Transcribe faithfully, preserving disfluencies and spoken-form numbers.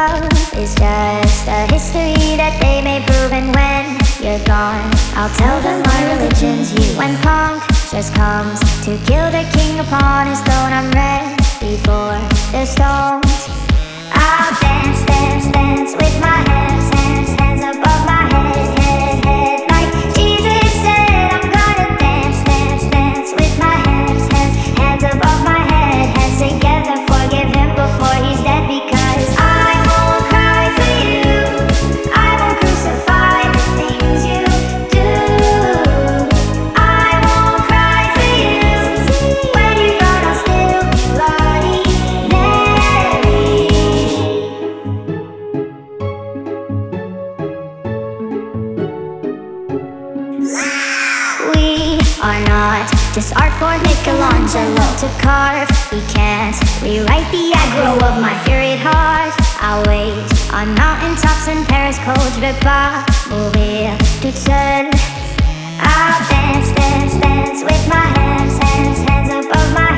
love is just a history that they may prove. And when you're gone, I'll tell them my religion's you. When punk just comes to kill the king upon his throne, I'm ready for the stones. I'll dance, dance, dance with my hands, hands, hands above my head, head, head. Like Jesus said, I'm gonna dance, dance, dance with my hands, hands, hands above my head, hands together. Forgive him before he's dead, because I won't cry for you. I won't crucify the things you do. I won't cry for you. When you're gone, I'll still be Bloody Mary. We are not just art for Michelangelo to carve. We can't rewrite the aggro of my furious heart. I'll wait on mountaintops in Paris, cold. Je vais pas mourir toute seule. I'll dance, dance, dance with my hands, hands, hands above my